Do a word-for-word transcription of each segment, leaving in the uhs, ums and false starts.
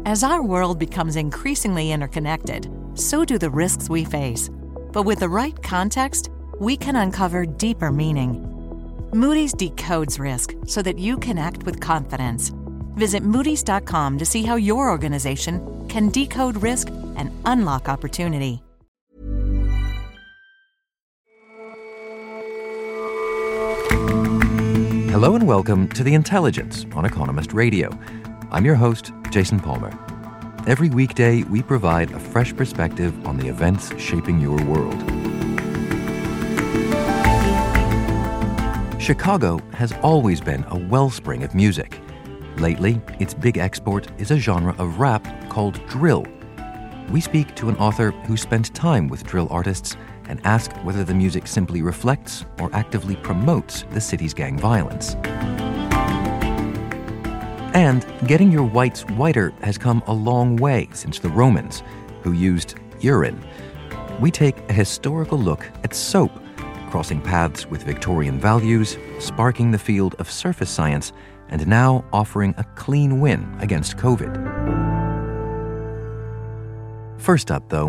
As our world becomes increasingly interconnected, so do the risks we face. But with the right context, we can uncover deeper meaning. Moody's decodes risk so that you can act with confidence. Visit Moody's dot com to see how your organization can decode risk and unlock opportunity. Hello and welcome to The Intelligence on Economist Radio. I'm your host, Jason Palmer. Every weekday, we provide a fresh perspective on the events shaping your world. Chicago has always been a wellspring of music. Lately, its big export is a genre of rap called drill. We speak to an author who spent time with drill artists and ask whether the music simply reflects or actively promotes the city's gang violence. And getting your whites whiter has come a long way since the Romans, who used urine. We take a historical look at soap, crossing paths with Victorian values, sparking the field of surface science, and now offering a clean win against COVID. First up, though,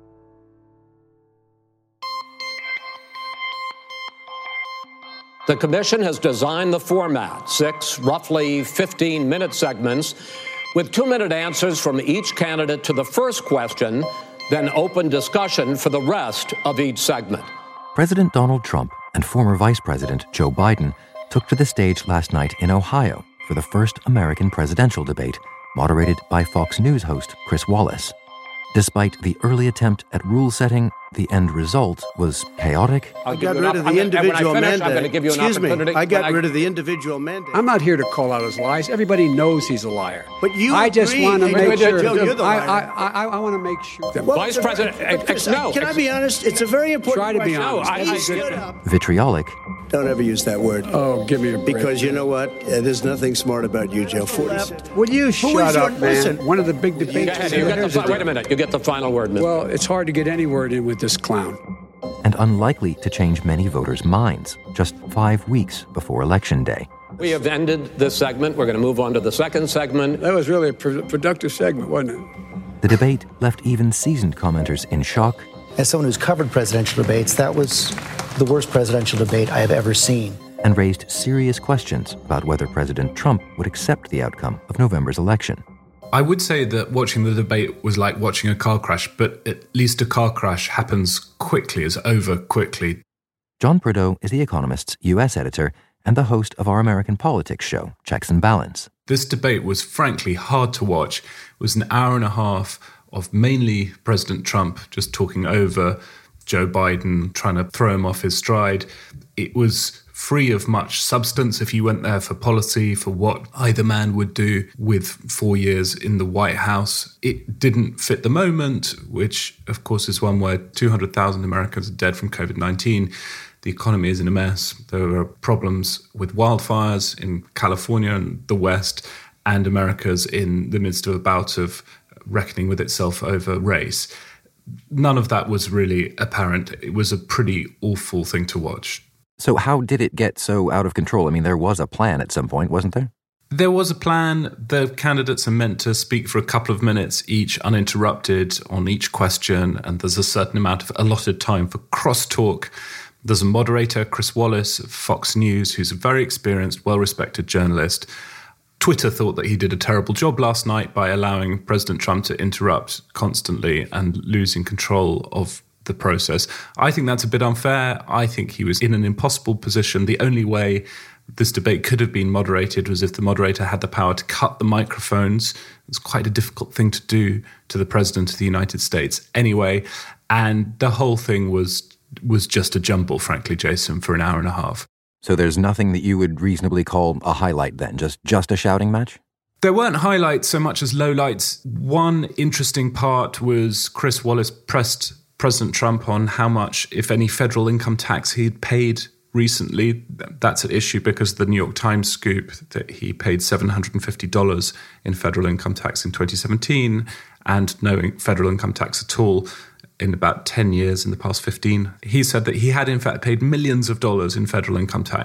the commission has designed the format, six roughly fifteen-minute segments with two-minute answers from each candidate to the first question, then open discussion for the rest of each segment. President Donald Trump and former Vice President Joe Biden took to the stage last night in Ohio for the first American presidential debate, moderated by Fox News host Chris Wallace. Despite the early attempt at rule setting, the end result was chaotic. I got rid of the individual mandate. I'm going to give you an Excuse opportunity. me, I got I... rid of the individual mandate. I'm not here to call out his lies. Everybody knows he's a liar. But you I just agree. want to Hey, make Joe, sure. Joe, you're the I, liar. I, I, I want to make sure. That Well, Vice the- President, but Chris, no. Can I be honest? It's a very important Try to be question. honest. No, I- He I- stood up. Vitriolic. Don't ever use that word. Oh, give me a break. Because you know what? Uh, there's nothing smart about you, Joe. Will you Who shut is up, your- man? listen. One of the big Go debates. ahead. You get the fi- wait a minute. You get the final word, Mister Well, it's hard to get any word in with this clown. And unlikely to change many voters' minds just five weeks before Election Day. We have ended this segment. We're going to move on to the second segment. That was really a pr- productive segment, wasn't it? The debate left even seasoned commenters in shock. As someone who's covered presidential debates, that was the worst presidential debate I have ever seen. And raised serious questions about whether President Trump would accept the outcome of November's election. I would say that watching the debate was like watching a car crash, but at least a car crash happens quickly, is over quickly. John Prideaux is The Economist's U S editor and the host of our American politics show, Checks and Balance. This debate was frankly hard to watch. It was an hour and a half of mainly President Trump just talking over Joe Biden, trying to throw him off his stride. It was free of much substance if you went there for policy, for what either man would do with four years in the White House. It didn't fit the moment, which of course is one where two hundred thousand Americans are dead from COVID nineteen. The economy is in a mess. There are problems with wildfires in California and the West, and America's in the midst of a bout of reckoning with itself over race. None of that was really apparent. It was a pretty awful thing to watch. So how did it get so out of control? I mean, there was a plan at some point, wasn't there? There was a plan. The candidates are meant to speak for a couple of minutes each, uninterrupted on each question, and there's a certain amount of allotted time for crosstalk. There's a moderator, Chris Wallace of Fox News, who's a very experienced, well-respected journalist. Twitter thought that he did a terrible job last night by allowing President Trump to interrupt constantly and losing control of the process. I think that's a bit unfair. I think he was in an impossible position. The only way this debate could have been moderated was if the moderator had the power to cut the microphones. It's quite a difficult thing to do to the President of the United States anyway. And the whole thing was was just a jumble, frankly, Jason, for an hour and a half. So there's nothing that you would reasonably call a highlight then, just, just a shouting match? There weren't highlights so much as lowlights. One interesting part was Chris Wallace pressed President Trump on how much, if any, federal income tax he'd paid recently. That's at issue because the New York Times scoop that he paid seven hundred fifty dollars in federal income tax in twenty seventeen and no federal income tax at all in about ten years in the past fifteen. He said that he had in fact paid millions of dollars in federal income tax.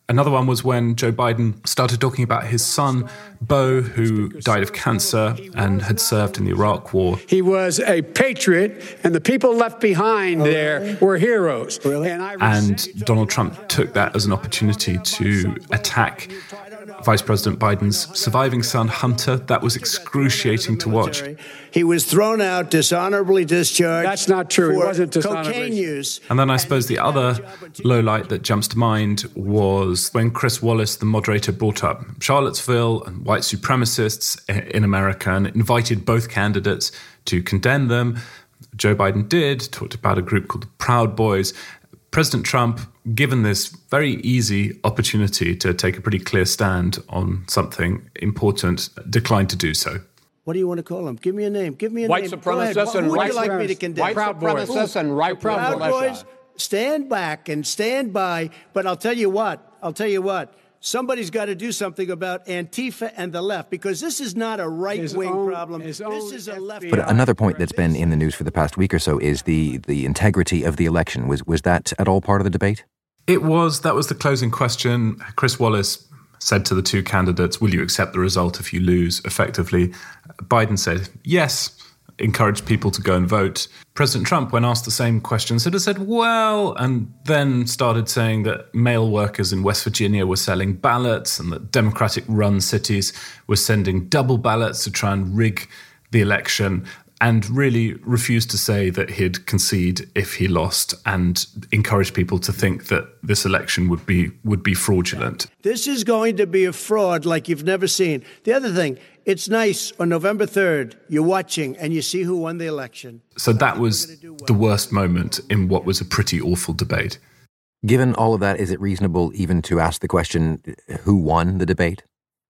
Another one was when Joe Biden started talking about his son, Beau, who died of cancer and had served in the Iraq War. He was a patriot, and the people left behind oh, there really? were heroes. Really? And, I and Donald Trump took that as an opportunity to attack Vice President Biden's surviving son, Hunter. That was excruciating to watch. He was thrown out, dishonorably discharged. That's not true. He wasn't dishonorably. Cocaine use. And then I suppose the other lowlight that jumps to mind was when Chris Wallace, the moderator, brought up Charlottesville and white supremacists in America and invited both candidates to condemn them. Joe Biden did, talked about a group called the Proud Boys. President Trump, given this very easy opportunity to take a pretty clear stand on something important, declined to do so. What do you want to call them? Give me a name. Give me a white name. Supremacists and Who would white you like me to condemn? White Proud supremacists and right Proud Boys. Stand back and stand by. But I'll tell you what. I'll tell you what. Somebody's got to do something about Antifa and the left, because this is not a right-wing own, problem. This is a left. But another point that's been in the news for the past week or so is the the integrity of the election. Was was that at all part of the debate? It was. That was the closing question. Chris Wallace said to the two candidates, will you accept the result if you lose, effectively? Biden said yes, encouraged people to go and vote. President Trump, when asked the same question, sort of said, well, and then started saying that mail workers in West Virginia were selling ballots and that Democratic-run cities were sending double ballots to try and rig the election, and really refused to say that he'd concede if he lost, and encouraged people to think that this election would be would be fraudulent. This is going to be a fraud like you've never seen. The other thing, it's nice on November third, you're watching and you see who won the election. So that was the worst moment in what was a pretty awful debate. Given all of that, is it reasonable even to ask the question, who won the debate?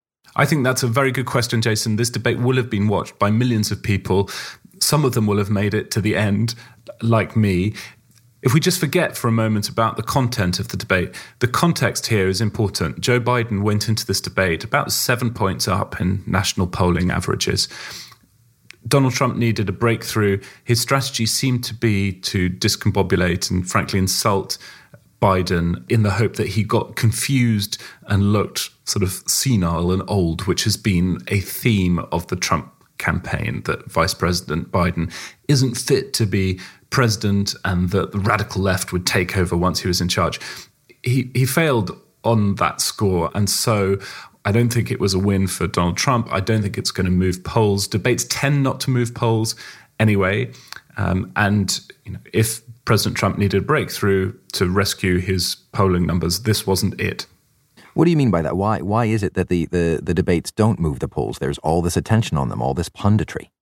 I think that's a very good question, Jason. This debate will have been watched by millions of people. Some of them will have made it to the end, like me. If we just forget for a moment about the content of the debate, the context here is important. Joe Biden went into this debate about seven points up in national polling averages. Donald Trump needed a breakthrough. His strategy seemed to be to discombobulate and frankly insult Biden in the hope that he got confused and looked sort of senile and old, which has been a theme of the Trump campaign, that Vice President Biden isn't fit to be president and that the radical left would take over once he was in charge. He he failed on that score, and so I don't think it was a win for Donald Trump. I don't think it's going to move polls. Debates tend not to move polls anyway, um, and you know, if President Trump needed a breakthrough to rescue his polling numbers, this wasn't it. What do you mean by that? Why why is it that the, the, the debates don't move the polls? There's all this attention on them, all this punditry.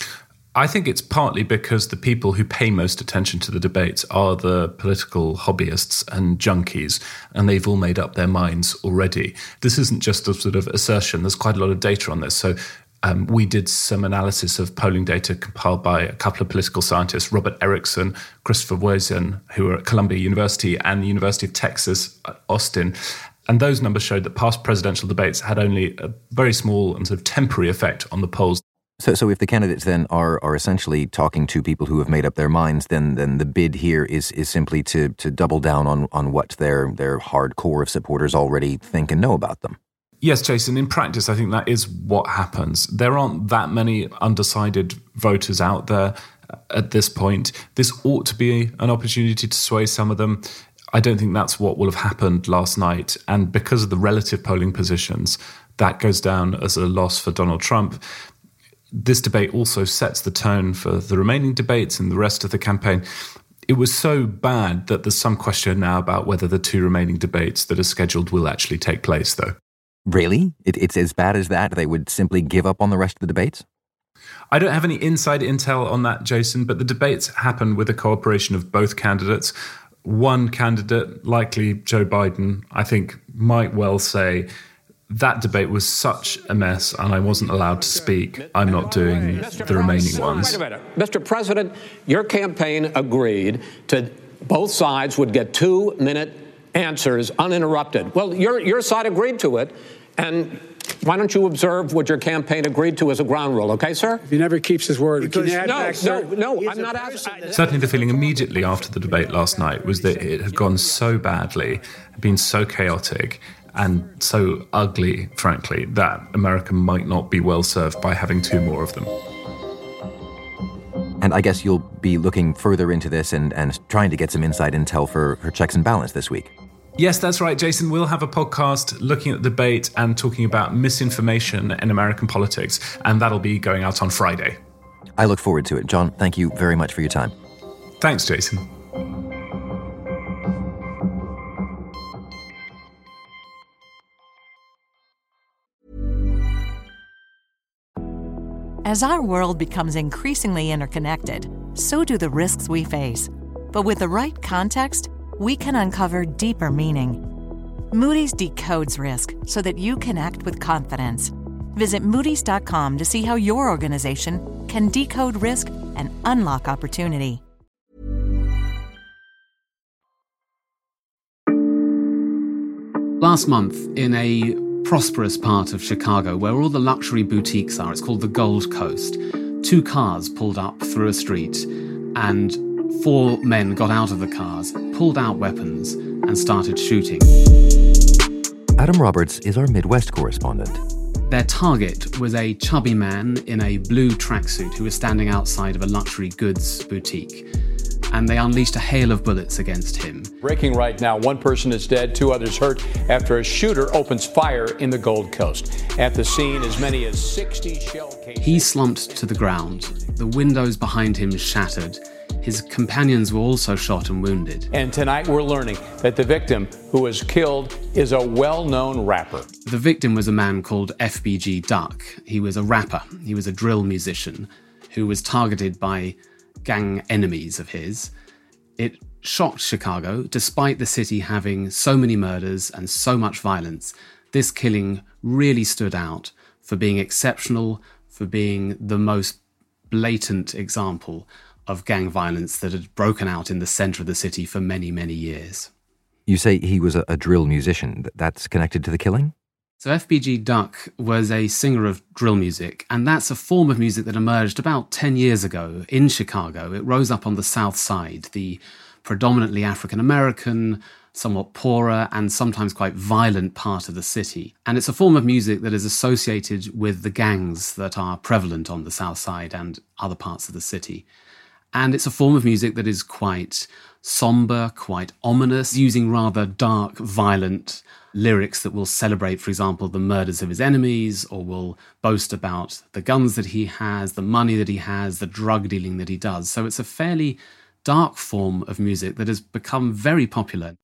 I think it's partly because the people who pay most attention to the debates are the political hobbyists and junkies, and they've all made up their minds already. This isn't just a sort of assertion. There's quite a lot of data on this. So um, we did some analysis of polling data compiled by a couple of political scientists, Robert Erickson, Christopher Woesen, who are at Columbia University, and the University of Texas at Austin. And those numbers showed that past presidential debates had only a very small and sort of temporary effect on the polls. So, so if the candidates then are are essentially talking to people who have made up their minds, then then the bid here is is simply to to double down on on what their their hardcore of supporters already think and know about them. Yes, Jason, in practice, I think that is what happens. There aren't that many undecided voters out there at this point. This ought to be an opportunity to sway some of them. I don't think that's what will have happened last night. And because of the relative polling positions, that goes down as a loss for Donald Trump. This debate also sets the tone for the remaining debates and the rest of the campaign. It was so bad that there's some question now about whether the two remaining debates that are scheduled will actually take place, though. Really? It, it's as bad as that? They would simply give up on the rest of the debates? I don't have any inside intel on that, Jason, but the debates happen with the cooperation of both candidates. One candidate, likely Joe Biden, I think might well say, that debate was such a mess and I wasn't allowed to speak. I'm not doing the remaining ones. Wait a minute. Mister President, your campaign agreed to both sides would get two-minute answers uninterrupted. Well, your your side agreed to it, and Why don't you observe what your campaign agreed to as a ground rule, okay, sir? If he never keeps his word. Can you add no, back, no, sir? no, I'm not asking. Certainly the feeling immediately after the debate last night was that it had gone so badly, been so chaotic, and so ugly, frankly, that America might not be well served by having two more of them. And I guess you'll be looking further into this and, and trying to get some inside intel for her checks and balance this week. Yes, that's right, Jason. We'll have a podcast looking at the debate and talking about misinformation in American politics, and that'll be going out on Friday. I look forward to it. John, thank you very much for your time. Thanks, Jason. As our world becomes increasingly interconnected, so do the risks we face. But with the right context, we can uncover deeper meaning. Moody's decodes risk so that you can act with confidence. Visit Moody's dot com to see how your organization can decode risk and unlock opportunity. Last month, in a prosperous part of Chicago, where all the luxury boutiques are, it's called the Gold Coast, two cars pulled up through a street and four men got out of the cars, pulled out weapons, and started shooting. Adam Roberts is our Midwest correspondent. Their target was a chubby man in a blue tracksuit who was standing outside of a luxury goods boutique, and they unleashed a hail of bullets against him. Breaking right now, one person is dead, two others hurt after a shooter opens fire in the Gold Coast. At the scene, as many as sixty shell casings. He slumped to the ground. The windows behind him shattered. His companions were also shot and wounded. And tonight we're learning that the victim who was killed is a well-known rapper. The victim was a man called F B G Duck. He was a rapper. He was a drill musician who was targeted by gang enemies of his. It shocked Chicago. Despite the city having so many murders and so much violence, this killing really stood out for being exceptional, for being the most blatant example of gang violence that had broken out in the centre of the city for many, many years. You say he was a, a drill musician. That's connected to the killing? So F B G Duck was a singer of drill music, and that's a form of music that emerged about ten years ago in Chicago. It rose up on the South Side, the predominantly African-American, somewhat poorer, and sometimes quite violent part of the city. And it's a form of music that is associated with the gangs that are prevalent on the South Side and other parts of the city. And it's a form of music that is quite somber, quite ominous, using rather dark, violent lyrics that will celebrate, for example, the murders of his enemies, or will boast about the guns that he has, the money that he has, the drug dealing that he does. So it's a fairly dark form of music that has become very popular.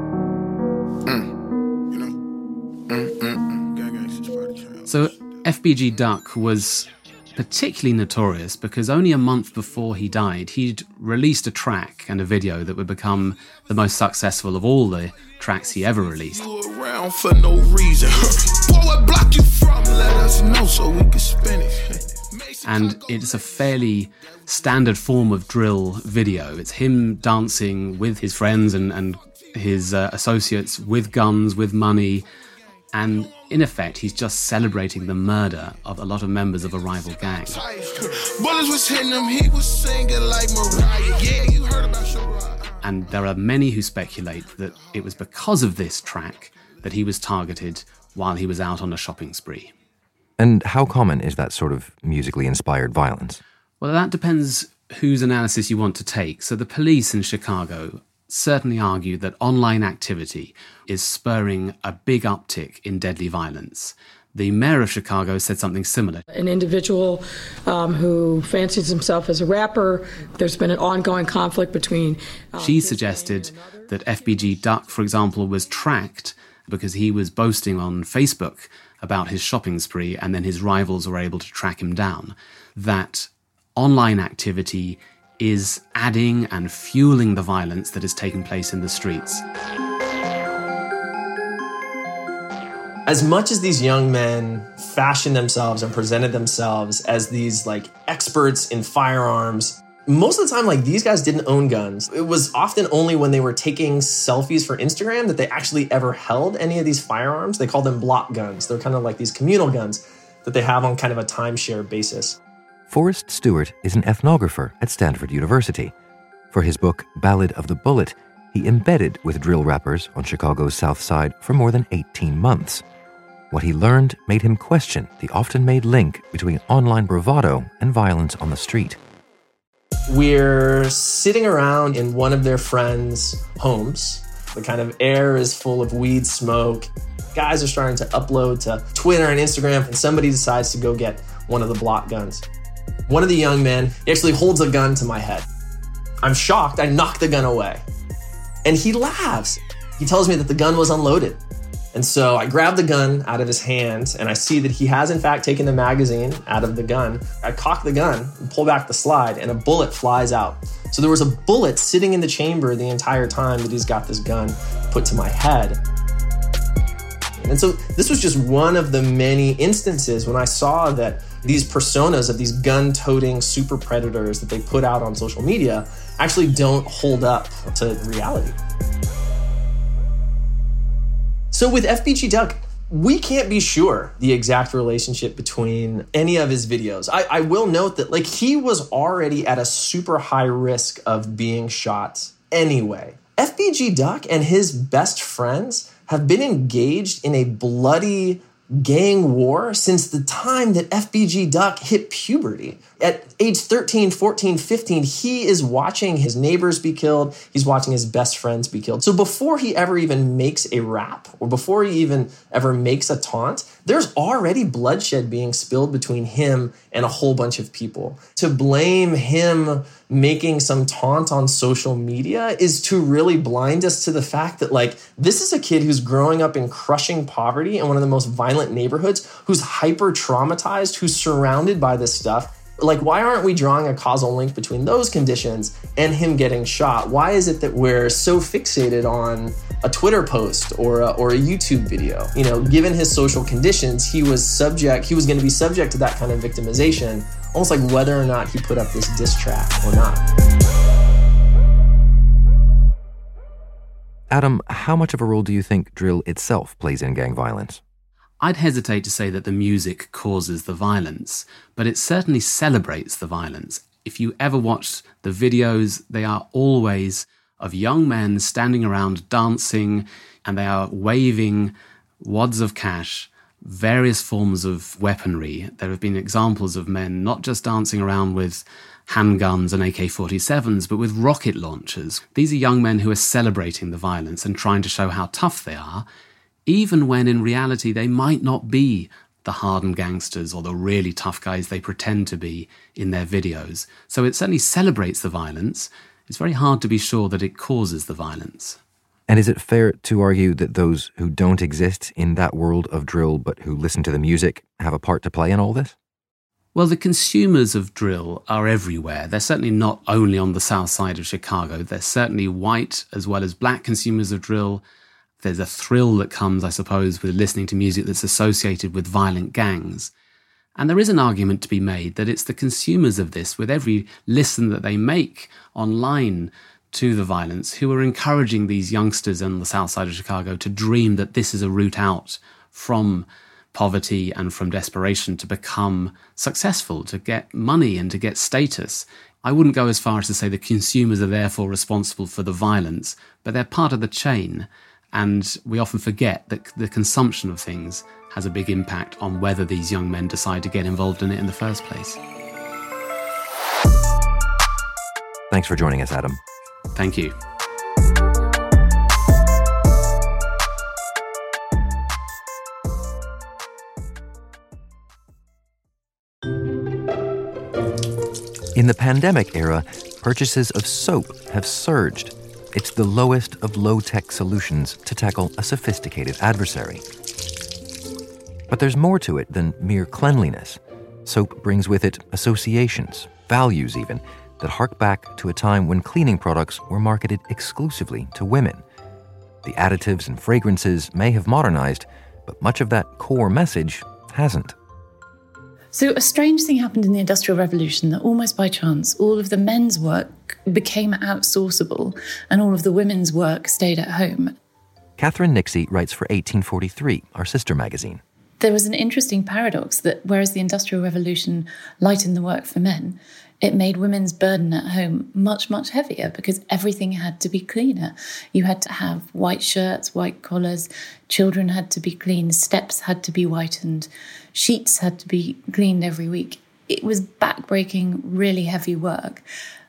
Mm. You know? Mm, mm, mm. So F B G Duck was particularly notorious because only a month before he died, he'd released a track and a video that would become the most successful of all the tracks he ever released. Around for no reason. What block you from? Let us know so we can spin it. And it's a fairly standard form of drill video. It's him dancing with his friends and, and his uh, associates with guns, with money. And in effect, he's just celebrating the murder of a lot of members of a rival gang. Bullets was hitting him, he was singing like Mariah. Yeah, you heard about Mariah. And there are many who speculate that it was because of this track that he was targeted while he was out on a shopping spree. And how common is that sort of musically inspired violence? Well, that depends whose analysis you want to take. So the police in Chicago certainly argue that online activity is spurring a big uptick in deadly violence. The mayor of Chicago said something similar. An individual um, who fancies himself as a rapper, there's been an ongoing conflict between... Uh, she suggested that F B G Duck, for example, was tracked because he was boasting on Facebook about his shopping spree, and then his rivals were able to track him down. That online activity is adding and fueling the violence that is taking place in the streets. As much as these young men fashioned themselves and presented themselves as these like experts in firearms, Most of the time, like, these guys didn't own guns. It was often only when they were taking selfies for Instagram that they actually ever held any of these firearms. They call them block guns. They're kind of like these communal guns that they have on kind of a timeshare basis. Forrest Stewart is an ethnographer at Stanford University. For his book, Ballad of the Bullet, he embedded with drill rappers on Chicago's South Side for more than eighteen months. What he learned made him question the often-made link between online bravado and violence on the street. We're sitting around in one of their friends' homes. The kind of air is full of weed smoke. Guys are starting to upload to Twitter and Instagram, and somebody decides to go get one of the block guns. One of the young men actually holds a gun to my head. I'm shocked. I knock the gun away. And he laughs. He tells me that the gun was unloaded. And so I grab the gun out of his hand, and I see that he has, in fact, taken the magazine out of the gun. I cock the gun and pull back the slide, and a bullet flies out. So there was a bullet sitting in the chamber the entire time that he's got this gun put to my head. And so this was just one of the many instances when I saw that these personas of these gun-toting super predators that they put out on social media actually don't hold up to reality. So with F B G Duck, we can't be sure the exact relationship between any of his videos. I, I will note that, like, he was already at a super high risk of being shot anyway. F B G Duck and his best friends have been engaged in a bloody gang war since the time that F B G Duck hit puberty. At age thirteen, fourteen, fifteen, he is watching his neighbors be killed. He's watching his best friends be killed. So before he ever even makes a rap, or before he even ever makes a taunt, there's already bloodshed being spilled between him and a whole bunch of people. To blame him making some taunt on social media is to really blind us to the fact that, like, this is a kid who's growing up in crushing poverty in one of the most violent neighborhoods, who's hyper traumatized, who's surrounded by this stuff. Like, why aren't we drawing a causal link between those conditions and him getting shot? Why is it that we're so fixated on a Twitter post or a, or a YouTube video? You know, given his social conditions, he was subject, he was going to be subject to that kind of victimization, almost like whether or not he put up this diss track or not. Adam, how much of a role do you think drill itself plays in gang violence? I'd hesitate to say that the music causes the violence, but it certainly celebrates the violence. If you ever watch the videos, they are always of young men standing around dancing, and they are waving wads of cash, various forms of weaponry. There have been examples of men not just dancing around with handguns and A K forty-sevens, but with rocket launchers. These are young men who are celebrating the violence and trying to show how tough they are, even when in reality they might not be the hardened gangsters or the really tough guys they pretend to be in their videos. So it certainly celebrates the violence. It's very hard to be sure that it causes the violence. And is it fair to argue that those who don't exist in that world of drill but who listen to the music have a part to play in all this? Well, the consumers of drill are everywhere. They're certainly not only on the south side of Chicago. They're certainly white as well as black consumers of drill. There's a thrill that comes, I suppose, with listening to music that's associated with violent gangs. And there is an argument to be made that it's the consumers of this, with every listen that they make online to the violence, who are encouraging these youngsters on the south side of Chicago to dream that this is a route out from poverty and from desperation to become successful, to get money and to get status. I wouldn't go as far as to say the consumers are therefore responsible for the violence, but they're part of the chain. And we often forget that the consumption of things has a big impact on whether these young men decide to get involved in it in the first place. Thanks for joining us, Adam. Thank you. In the pandemic era, purchases of soap have surged. It's the lowest of low-tech solutions to tackle a sophisticated adversary. But there's more to it than mere cleanliness. Soap brings with it associations, values even, that hark back to a time when cleaning products were marketed exclusively to women. The additives and fragrances may have modernized, but much of that core message hasn't. So a strange thing happened in the Industrial Revolution that almost by chance, all of the men's work became outsourceable and all of the women's work stayed at home. Catherine Nixey writes for eighteen forty-three, our sister magazine. There was an interesting paradox that whereas the Industrial Revolution lightened the work for men, it made women's burden at home much, much heavier because everything had to be cleaner. You had to have white shirts, white collars, children had to be clean, steps had to be whitened, sheets had to be cleaned every week. It was backbreaking, really heavy work.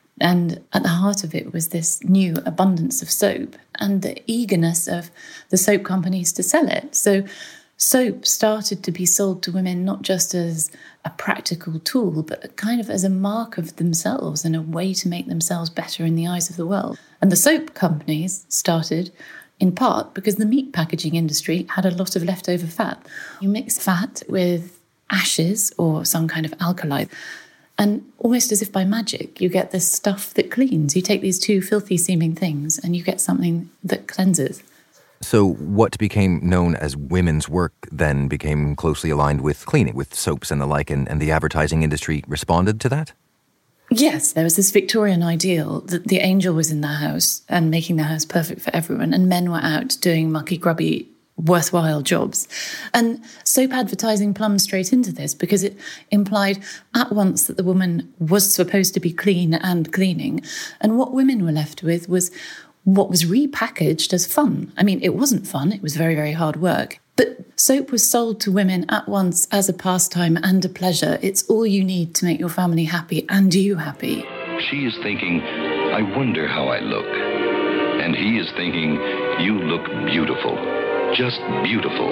And at the heart of it was this new abundance of soap and the eagerness of the soap companies to sell it. So soap started to be sold to women not just as a practical tool, but kind of as a mark of themselves and a way to make themselves better in the eyes of the world. And the soap companies started in part because the meat packaging industry had a lot of leftover fat. You mix fat with ashes or some kind of alkali, and almost as if by magic, you get this stuff that cleans. You take these two filthy-seeming things and you get something that cleanses. So what became known as women's work then became closely aligned with cleaning, with soaps and the like, and, and the advertising industry responded to that? Yes, there was this Victorian ideal that the angel was in the house and making the house perfect for everyone, and men were out doing mucky, grubby, worthwhile jobs. And soap advertising plumbed straight into this because it implied at once that the woman was supposed to be clean and cleaning, and what women were left with was what was repackaged as fun. I mean, it wasn't fun, it was very, very hard work. But soap was sold to women at once as a pastime and a pleasure. It's all you need to make your family happy and you happy. She is thinking, I wonder how I look. And he is thinking, you look beautiful, just beautiful.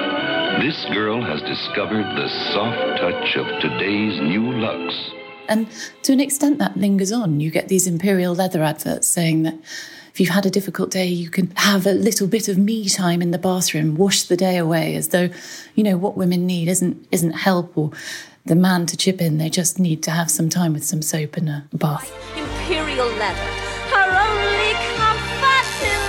This girl has discovered the soft touch of today's new Lux. And to an extent that lingers on. You get these Imperial leather adverts saying that if you've had a difficult day, you can have a little bit of me time in the bathroom, wash the day away, as though, you know, what women need isn't isn't help or the man to chip in. They just need to have some time with some soap and a bath. Imperial leather, her only comfort in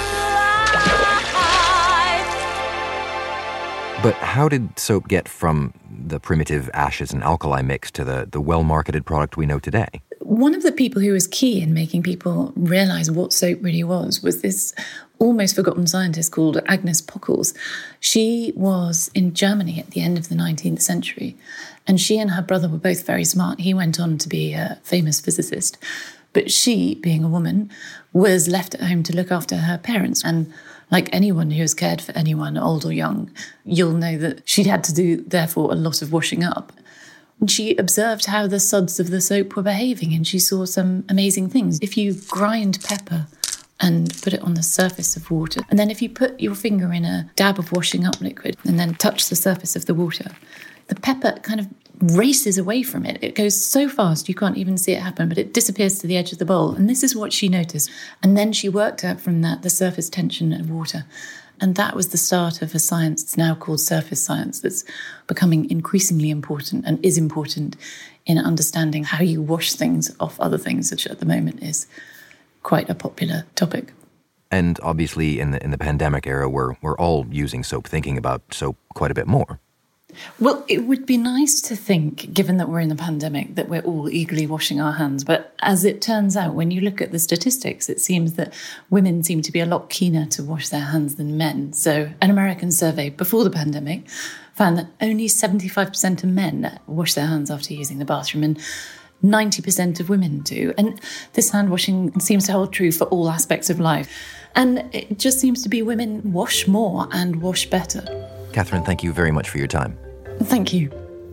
life. But how did soap get from the primitive ashes and alkali mix to the, the well-marketed product we know today? One of the people who was key in making people realise what soap really was was this almost forgotten scientist called Agnes Pockels. She was in Germany at the end of the nineteenth century, and she and her brother were both very smart. He went on to be a famous physicist, but she, being a woman, was left at home to look after her parents. And like anyone who has cared for anyone, old or young, you'll know that she'd had to do, therefore, a lot of washing up. And she observed how the suds of the soap were behaving, and she saw some amazing things. If you grind pepper and put it on the surface of water, and then if you put your finger in a dab of washing up liquid and then touch the surface of the water, the pepper kind of races away from it. It goes so fast you can't even see it happen, but it disappears to the edge of the bowl. And this is what she noticed. And then she worked out from that the surface tension of water. And that was the start of a science that's now called surface science, that's becoming increasingly important and is important in understanding how you wash things off other things, which at the moment is quite a popular topic. And obviously in the in the pandemic era, we're, we're all using soap, thinking about soap quite a bit more. Well, it would be nice to think, given that we're in the pandemic, that we're all eagerly washing our hands. But as it turns out, when you look at the statistics, it seems that women seem to be a lot keener to wash their hands than men. So an American survey before the pandemic found that only seventy-five percent of men wash their hands after using the bathroom, and ninety percent of women do. And this hand washing seems to hold true for all aspects of life. And it just seems to be women wash more and wash better. Catherine, thank you very much for your time. Thank you.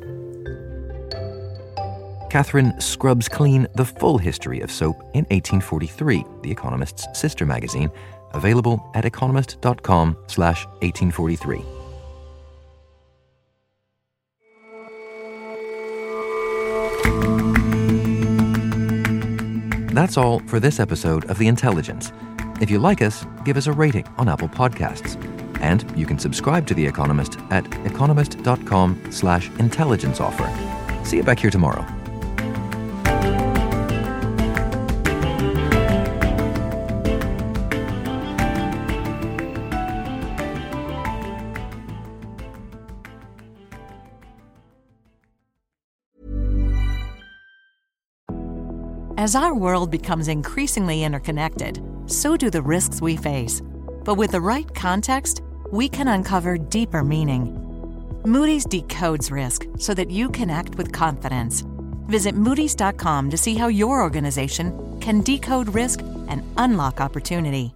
Catherine scrubs clean the full history of soap in eighteen forty-three, The Economist's sister magazine, available at economist.com slash 1843. That's all for this episode of The Intelligence. If you like us, give us a rating on Apple Podcasts. And you can subscribe to The Economist at economist.com slash intelligence offer. See you back here tomorrow. As our world becomes increasingly interconnected, so do the risks we face. But with the right context, we can uncover deeper meaning. Moody's decodes risk so that you can act with confidence. Visit Moody's dot com to see how your organization can decode risk and unlock opportunity.